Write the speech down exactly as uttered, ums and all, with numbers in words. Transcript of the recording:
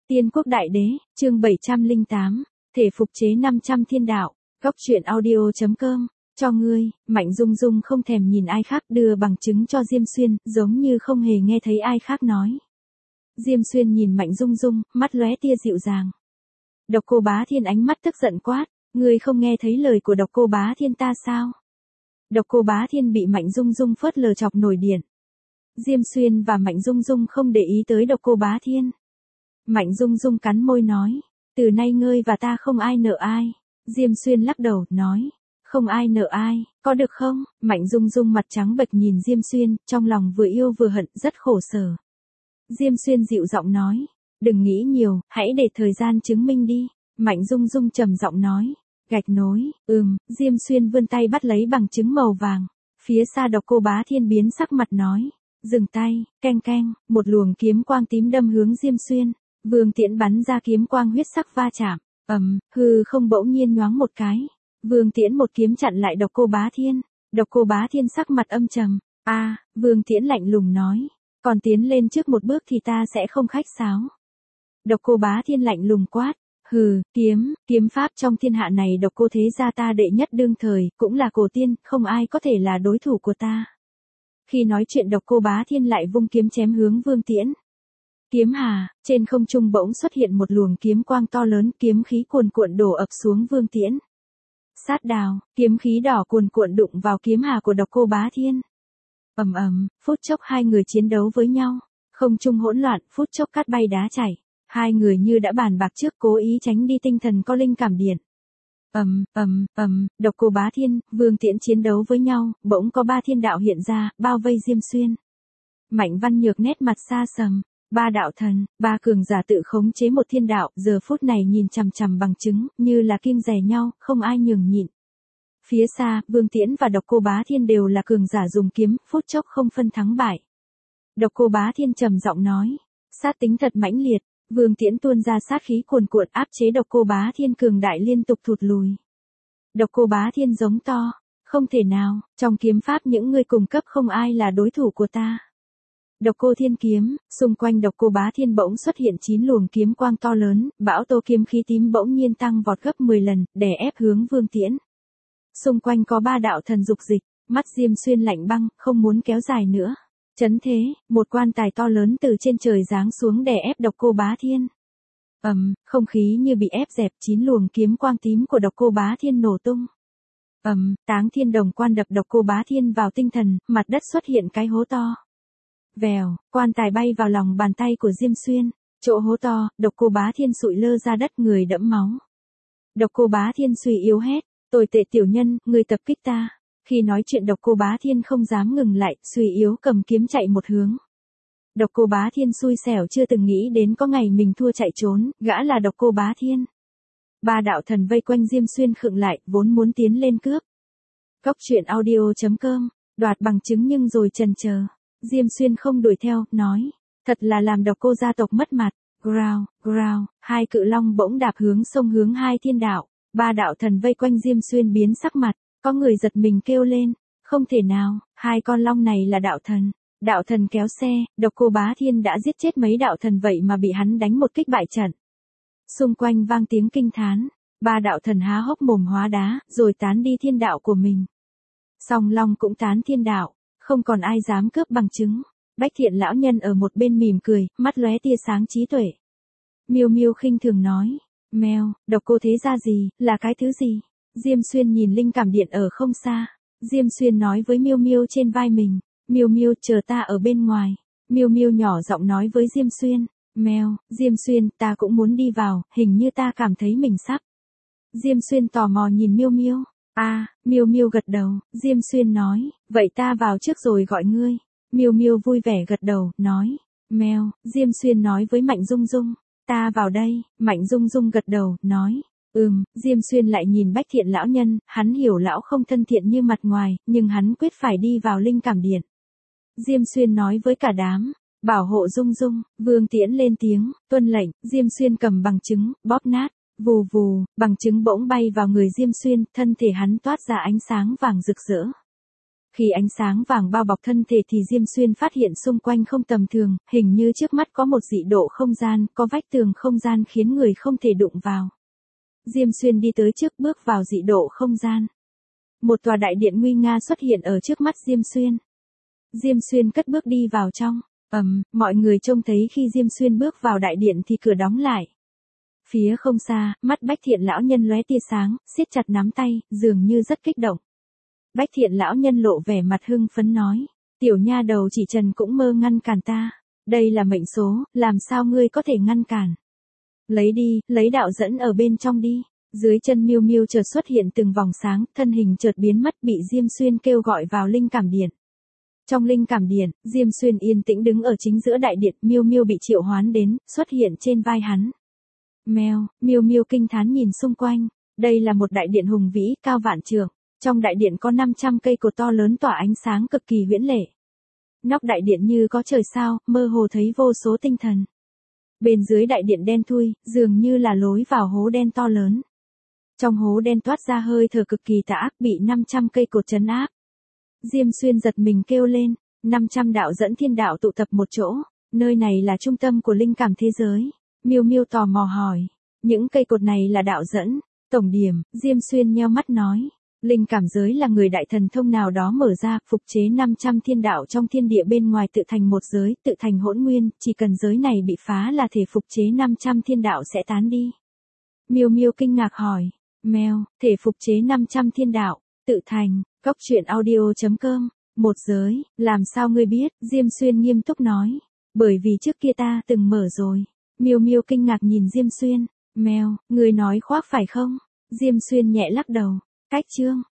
Tiên quốc đại đế, chương bảy trăm lẻ tám, thể phục chế năm trăm thiên đạo, góc truyện audio.com, cho ngươi, Mạnh Dung Dung không thèm nhìn ai khác đưa bằng chứng cho Diêm Xuyên, giống như không hề nghe thấy ai khác nói. Diêm Xuyên nhìn Mạnh Dung Dung, mắt lóe tia dịu dàng. Độc Cô Bá Thiên ánh mắt tức giận quát, ngươi không nghe thấy lời của Độc Cô Bá Thiên ta sao? Độc Cô Bá Thiên bị Mạnh Dung Dung phớt lờ chọc nổi điện. Diêm Xuyên và Mạnh Dung Dung không để ý tới Độc Cô Bá Thiên. Mạnh Dung Dung cắn môi nói, từ nay ngươi và ta không ai nợ ai. Diêm Xuyên lắc đầu, nói, không ai nợ ai, có được không? Mạnh Dung Dung mặt trắng bệch nhìn Diêm Xuyên, trong lòng vừa yêu vừa hận, rất khổ sở. Diêm Xuyên dịu giọng nói, đừng nghĩ nhiều, hãy để thời gian chứng minh đi. Mạnh Dung Dung trầm giọng nói, gạch nối, ừm. Diêm Xuyên vươn tay bắt lấy bằng chứng màu vàng. Phía xa Độc Cô Bá Thiên biến sắc mặt nói, dừng tay, keng keng, một luồng kiếm quang tím đâm hướng Diêm Xuyên. Vương Tiễn bắn ra kiếm quang huyết sắc va chạm, ầm, hư không bỗng nhiên nhoáng một cái. Vương Tiễn một kiếm chặn lại Độc Cô Bá Thiên. Độc Cô Bá Thiên sắc mặt âm trầm. A, à, Vương Tiễn lạnh lùng nói, còn tiến lên trước một bước thì ta sẽ không khách sáo. Độc Cô Bá Thiên lạnh lùng quát, hừ, kiếm, kiếm pháp trong thiên hạ này Độc Cô thế gia ta đệ nhất đương thời, cũng là cổ tiên, không ai có thể là đối thủ của ta. Khi nói chuyện Độc Cô Bá Thiên lại vung kiếm chém hướng Vương Tiễn. Kiếm hà, trên không trung bỗng xuất hiện một luồng kiếm quang to lớn, kiếm khí cuồn cuộn đổ ập xuống Vương Tiễn. Sát đào, kiếm khí đỏ cuồn cuộn đụng vào kiếm hà của Độc Cô Bá Thiên. Ầm ầm, phút chốc hai người chiến đấu với nhau, không trung hỗn loạn, phút chốc cát bay đá chảy, hai người như đã bàn bạc trước cố ý tránh đi tinh thần có linh cảm điện. Ầm, ầm, ầm, Độc Cô Bá Thiên, Vương Tiễn chiến đấu với nhau, bỗng có ba thiên đạo hiện ra, bao vây Diêm Xuyên. Mạnh Văn Nhược nét mặt xa sầm. Ba đạo thần, ba cường giả tự khống chế một thiên đạo, giờ phút này nhìn chằm chằm bằng chứng, như là kim rè nhau, không ai nhường nhịn. Phía xa, Vương Tiễn và Độc Cô Bá Thiên đều là cường giả dùng kiếm, phút chốc không phân thắng bại. Độc Cô Bá Thiên trầm giọng nói, sát tính thật mãnh liệt. Vương Tiễn tuôn ra sát khí cuồn cuộn áp chế Độc Cô Bá Thiên cường đại liên tục thụt lùi. Độc Cô Bá Thiên giống to, không thể nào, trong kiếm pháp những người cùng cấp không ai là đối thủ của ta. Độc Cô Thiên kiếm, xung quanh Độc Cô Bá Thiên bỗng xuất hiện chín luồng kiếm quang to lớn, bão tố kiếm khí tím bỗng nhiên tăng vọt gấp mười lần, đè ép hướng Vương Tiễn. Xung quanh có ba đạo thần dục dịch, mắt Diêm Xuyên lạnh băng, không muốn kéo dài nữa. Chấn thế, một quan tài to lớn từ trên trời giáng xuống đè ép Độc Cô Bá Thiên. Ầm, không khí như bị ép dẹp, chín luồng kiếm quang tím của Độc Cô Bá Thiên nổ tung. Ầm, Táng Thiên Đồng Quan đập Độc Cô Bá Thiên vào tinh thần, mặt đất xuất hiện cái hố to. Vèo, quan tài bay vào lòng bàn tay của Diêm Xuyên, chỗ hố to, Độc Cô Bá Thiên sụi lơ ra đất, người đẫm máu. Độc Cô Bá Thiên suy yếu hét, tồi tệ tiểu nhân, người tập kích ta. Khi nói chuyện Độc Cô Bá Thiên không dám ngừng lại, suy yếu cầm kiếm chạy một hướng. Độc Cô Bá Thiên xui xẻo chưa từng nghĩ đến có ngày mình thua chạy trốn, gã là Độc Cô Bá Thiên. Ba đạo thần vây quanh Diêm Xuyên khựng lại, vốn muốn tiến lên cướp. Góc truyện audio.com, đoạt bằng chứng nhưng rồi chần chờ. Diêm Xuyên không đuổi theo, nói, thật là làm Độc Cô gia tộc mất mặt. Growl, growl, hai cự long bỗng đạp hướng sông hướng hai thiên đạo. Ba đạo thần vây quanh Diêm Xuyên biến sắc mặt, có người giật mình kêu lên, không thể nào, hai con long này là đạo thần. Đạo thần kéo xe, Độc Cô Bá Thiên đã giết chết mấy đạo thần vậy mà bị hắn đánh một kích bại trận. Xung quanh vang tiếng kinh thán, ba đạo thần há hốc mồm hóa đá, rồi tán đi thiên đạo của mình. Song long cũng tán thiên đạo. Không còn ai dám cướp bằng chứng. Bách Thiện lão nhân ở một bên mỉm cười, mắt lóe tia sáng trí tuệ. Miêu Miêu khinh thường nói, mèo, Độc Cô thế gia gì, là cái thứ gì? Diêm Xuyên nhìn linh cảm điện ở không xa. Diêm Xuyên nói với Miêu Miêu trên vai mình, Miêu Miêu chờ ta ở bên ngoài. Miêu Miêu nhỏ giọng nói với Diêm Xuyên, mèo, Diêm Xuyên, ta cũng muốn đi vào, hình như ta cảm thấy mình sắp. Diêm Xuyên tò mò nhìn Miêu Miêu. A, à, Miêu Miêu gật đầu, Diêm Xuyên nói, vậy ta vào trước rồi gọi ngươi. Miêu Miêu vui vẻ gật đầu, nói, mèo. Diêm Xuyên nói với Mạnh Dung Dung, ta vào đây. Mạnh Dung Dung gật đầu, nói, ừm. Diêm Xuyên lại nhìn Bách Thiện lão nhân, hắn hiểu lão không thân thiện như mặt ngoài, nhưng hắn quyết phải đi vào linh cảm điện. Diêm Xuyên nói với cả đám, bảo hộ Dung Dung. Vương Tiễn lên tiếng, tuân lệnh. Diêm Xuyên cầm bằng chứng, bóp nát. Vù vù, bằng chứng bỗng bay vào người Diêm Xuyên, thân thể hắn toát ra ánh sáng vàng rực rỡ. Khi ánh sáng vàng bao bọc thân thể thì Diêm Xuyên phát hiện xung quanh không tầm thường, hình như trước mắt có một dị độ không gian, có vách tường không gian khiến người không thể đụng vào. Diêm Xuyên đi tới trước bước vào dị độ không gian. Một tòa đại điện nguy nga xuất hiện ở trước mắt Diêm Xuyên. Diêm Xuyên cất bước đi vào trong. Ầm, mọi người trông thấy khi Diêm Xuyên bước vào đại điện thì cửa đóng lại. Phía không xa, mắt Bách Thiện lão nhân lóe tia sáng, siết chặt nắm tay, dường như rất kích động. Bách Thiện lão nhân lộ vẻ mặt hưng phấn nói, tiểu nha đầu chỉ trần cũng mơ ngăn cản ta. Đây là mệnh số, làm sao ngươi có thể ngăn cản? Lấy đi, lấy đạo dẫn ở bên trong đi. Dưới chân Miêu Miêu chợt xuất hiện từng vòng sáng, thân hình chợt biến mất bị Diêm Xuyên kêu gọi vào linh cảm điện. Trong linh cảm điện, Diêm Xuyên yên tĩnh đứng ở chính giữa đại điện, Miêu Miêu bị triệu hoán đến, xuất hiện trên vai hắn. Mèo, Miêu Miêu kinh thán nhìn xung quanh, đây là một đại điện hùng vĩ, cao vạn trượng. Trong đại điện có năm trăm cây cột to lớn tỏa ánh sáng cực kỳ huyễn lệ. Nóc đại điện như có trời sao, mơ hồ thấy vô số tinh thần. Bên dưới đại điện đen thui, dường như là lối vào hố đen to lớn. Trong hố đen toát ra hơi thở cực kỳ tà ác, bị năm trăm cây cột trấn áp. Diêm Xuyên giật mình kêu lên, năm trăm đạo dẫn thiên đạo tụ tập một chỗ, nơi này là trung tâm của linh cảm thế giới. Miêu Miêu tò mò hỏi, những cây cột này là đạo dẫn, tổng điểm, Diêm Xuyên nheo mắt nói, linh cảm giới là người đại thần thông nào đó mở ra, phục chế năm trăm thiên đạo trong thiên địa bên ngoài tự thành một giới, tự thành hỗn nguyên, chỉ cần giới này bị phá là thể phục chế năm trăm thiên đạo sẽ tán đi. Miêu Miêu kinh ngạc hỏi, mèo, thể phục chế năm trăm thiên đạo, tự thành, góc truyện audio chấm com, một giới, làm sao ngươi biết, Diêm Xuyên nghiêm túc nói, bởi vì trước kia ta từng mở rồi. Miêu Miêu kinh ngạc nhìn Diêm Xuyên, mèo, ngươi nói khoác phải không? Diêm Xuyên nhẹ lắc đầu, cách chương.